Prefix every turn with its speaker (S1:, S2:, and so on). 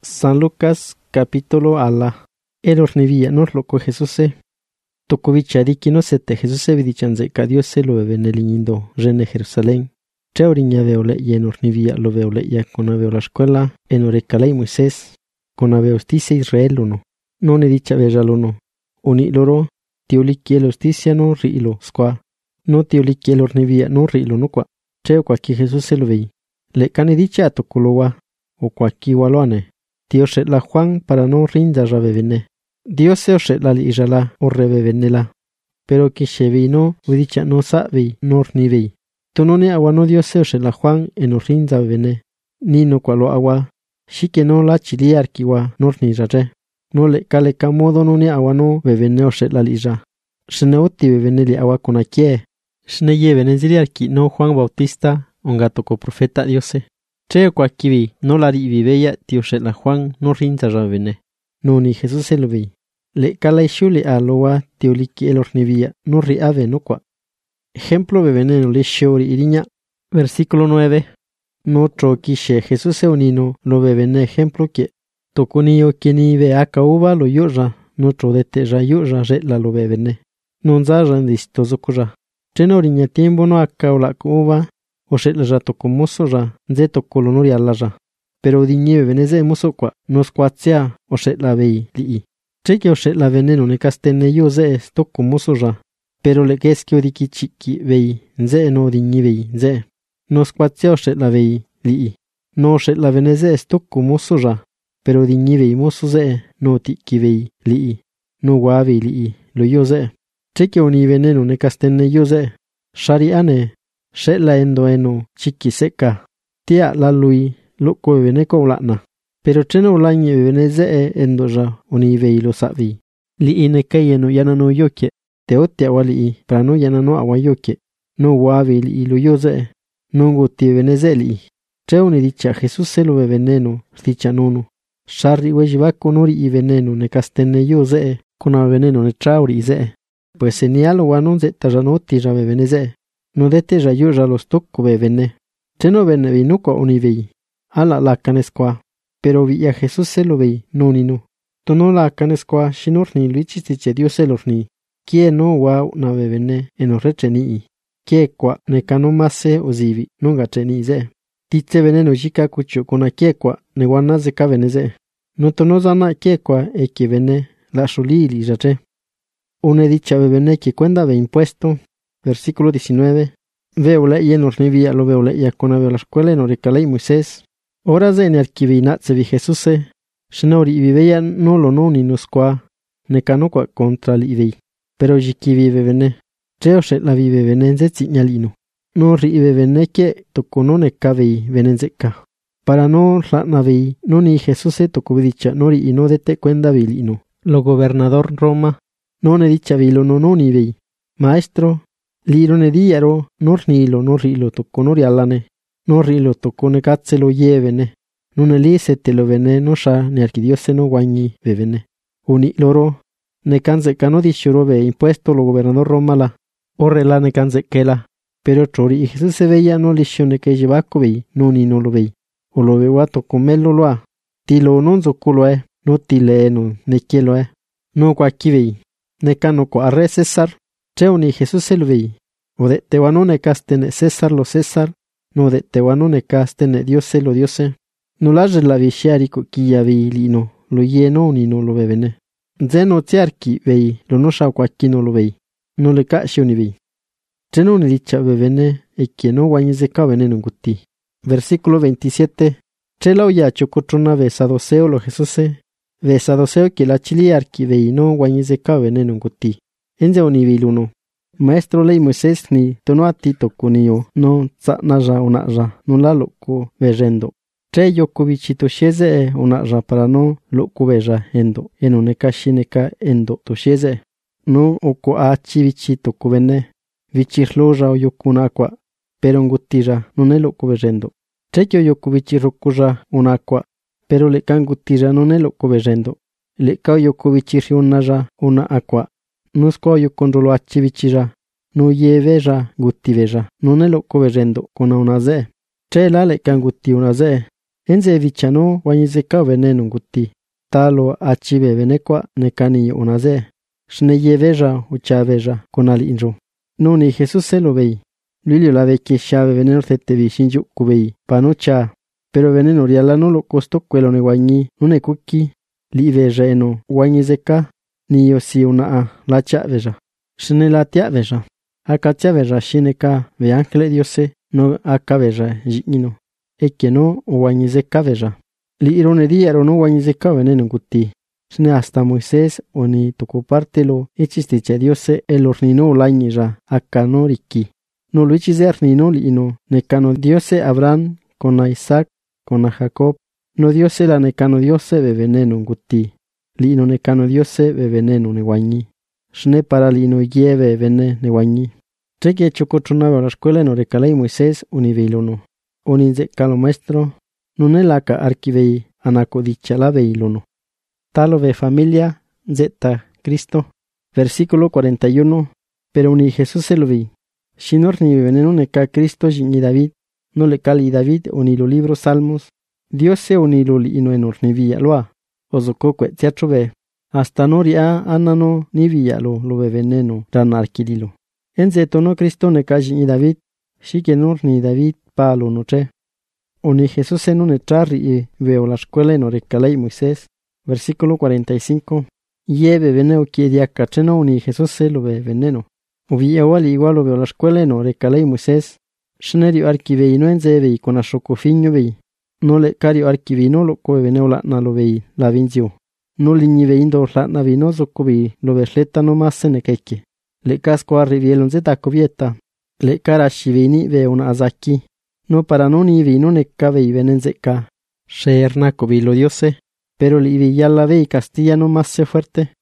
S1: San Lucas capítulo ala. Elornivia nos loco Jesuse. Tocovichadiki no sete Jesuse vidichanze ka Diose lo benelindo rene Jerusalén. Treuriña veole y enornivia lo veole ya con aveo la escuela enorecalei Moisés. Con aveo justicia Israel uno. No ne dicha veja uno. Uni loro tioliki el justicia no rilo squa. No tioliki el ornivia no rilo no qua. Treo quaki Jesuse lo vei. Le cane dicha atokolowa o quaki waloane. Dios la Juan para no rinda rabevene. Dios se la li'ijala o rebevenela. Pero que shevino udicha no sabe nor ni vei. Tonone agua no Dios se la Juan en rinda bevene. Ni no cualo agua. Shike no la chiliar kiwa nor ni rare. No le kale kamodo no ni agua no bevene o la li'ija. Shneoti beveneli agua con akie. Shne yevene ziliarki no Juan Bautista un gato co profeta Diose. Treo quakivi no la riviveya Dios la Juan no rinda rabene. No ni Jesús se lo vi. Le cala shule a loa teoliki el ornivia no riave no qua. Ejemplo beveneno le shori iriña. Versículo 9. No troquishe Jesús se unino lo bebene ejemplo que toconio quien ve aca uva lo yurra no trodete ra yurra re la lo bebene. Non za randisto zokura. Trenoriña tiempo no aca la uva. O la rato como ra, zeto colonori alarra. Pero diñe veneze moso qua, nos quatzea, o la vei li. Cheque o la veneno ne castene yo ze sto como ra. Pero le que es que odiki chiqui vei, ze no diñe vei, ze. Nos quatzea o la vei li. No la veneze sto como ra. Pero diñe vei moso ze, no tiki vei li. No guavi li, lo yo ze. Cheque oni veneno ne castene yo ze. Shari ane. La eno chiqui seca. Tia la lui, loco veneco lana. Pero cheno lañe veneze endoja univei lo savi. Li ine kayeno yana no yoke. Te otia wali para no yana no awayoke. No wavi li lo yoze. No guti veneze li. Cheuni dicha Jesús se lo veneno, dicha nono. Shari wejivaco nori y veneno ne castene yoze. Con a veneno ne trauri ze. Pues senialo wanon ze tajanoti jave veneze. No dete rayurra los toco bebene. Teno bene vinuco univei. Ala la canesqua. Pero vi a Jesús se lo vei, no ni no. Tono la canesqua shinorni luichistiche Dios elorni. Kie no wow na bebene en orrecheni. Kie qua ne cano mase ozivi, no gacheni ze. Tite veneno jika cucho con a kie qua ne guanaze caveneze. No tono zana kie qua e que vene la shulili jache. Une dicha bebene que cuenda ve impuesto. Versículo 19. Veole y en ornivia lo veole y con la escuela en oricalei Moisés. Horas de en arquivinat se vi Jesús. Shnori viveya no lo no ni nos qua. Ne canoqua contra li vei. Pero jiki vive vene. Treoshe la vive venenze zignalino. No rive vene que tocono ne cavei venenzeca. Para no ratnavei no ni Jesús tocó dicha nori y no dete cuenda vilino. Lo gobernador Roma. No ne dicha vilo no ni vei. Maestro. Liro ne diaro, nor nilo, nor rilo tocco nori alane, nor rilo tocco ne cazze lo yevene, non elise te lo vene, no sha ne archidiose no guagni bevene. Uni loro, ne canze cano di shurove impuesto lo gobernador Romala, orre la ne canze kela, pero trori y Jesús se veía no lisione que llevaco vei, no ni no lo vei, o lo veo a tocco mello lo ha, tilo non zocculo no tile no, ne quielo no guacchi vei, ne cano co arre César. Cheuni Jesús se lo vei. O de tewanone castene César lo César. No de tewanone castene Diose lo Diose. No la la vishiarico quia vi lino. Lo lleno ni no lo bebene. Zeno tiarki vei. Lo no shauquaki no lo vei. No le caxio ni vei. Zeno ni dicha bebene. E que no guañeze cabene guti. Versículo 27. Chela oya chocotrona besadoseo lo Jesuse. Besadoseo que la chiliarki vei no guañeze cabene guti. Enze univiluno. Maestro ley Moisés ni tono atito kunio no tsanaja unaja no la loco verendo. Tre yoko bichito sheze unaja para no loco veja endo. Enoneka shineka endo to sheze. No oko achi bichito kubene. Vichirloja o yokunakwa. Pero ngutira no ne loco verendo. Tre yoko bichirokuja unakwa. Pero le kangutira no ne loco verendo. Le kao yoko bichirri unaja una aqua. Nos coyo con rolo achivichira, no yeveja gutti veja, non è loco verendo con una ze. C'è la le can gutti una ze, Enze vichano wanyizeka veneno nguti. Talo achive venekwa nekani unaze. Shneye veja ucha veja konali injo. No ni Jesús se lo veí. Luilio la ve que shave veneno tete vi shinju kubei. Panocha. Pero veneno riala no lo costo cuelo ne guañi. Nune kuki. Li veja eno. Wanyizeka. Ni yo si una la cha veja. Shne la tia veja. Akatia veja shineka ve ángel diose. No aka veja jinino. Eke no wanyizeka veja. Li irone diaro no wanyizeka veneno guti. Shne hasta Moisés oni toko partelo echistiche diose el ornino lañira aka no riki. No lo echize arnino li ino nekano diose Abraham con a Isaac con a Jacob. No diose la nekano diose be veneno guti. Li ino nekano diose be veneno ne guañi. Shne para li ino lleve vene ne guañi. Treke chocochonaba a la escuela no recalai Moisés univeilono. Oninze calo maestro, non è laca archivei anaco dicha veilono. Talo ve familia, zeta Cristo. Versículo 41. Pero uni Jesús se lo vi. Shinor ni veneno ne ca Cristo ni David, no le cali David uni lo libro Salmos. Dios se uni lo ino enor ni via loa. Ozoko que teatro ve. Hasta noria anano ni via lo ve veneno ran arquililo. Enze tono Cristo ne ca ni David, shi que nor ni David palo noche. Oni Jesús en un etrarri y veo la escuela en Orecalei Moisés. Versículo 45. Lleve veneno que dia cacheno oni Jesús se lo ve veneno. Uvi igual lo veo la escuela en Orecalei Moisés. Shnerio archivei no enze vei con a shocofiño vei. No le cario archivei no lo coe veneo la na lo vei la vinzio. No li ni veindo la na vino zoco vei lo vesleta no más se ne keke. Le casco arrivielon zeta covieta. Le cara shivini ve una azaki. No para no ni vino ne cabe y venenzeca. Sherna covilo diose. Pero li vi ya la ve y Castilla no más se fuerte.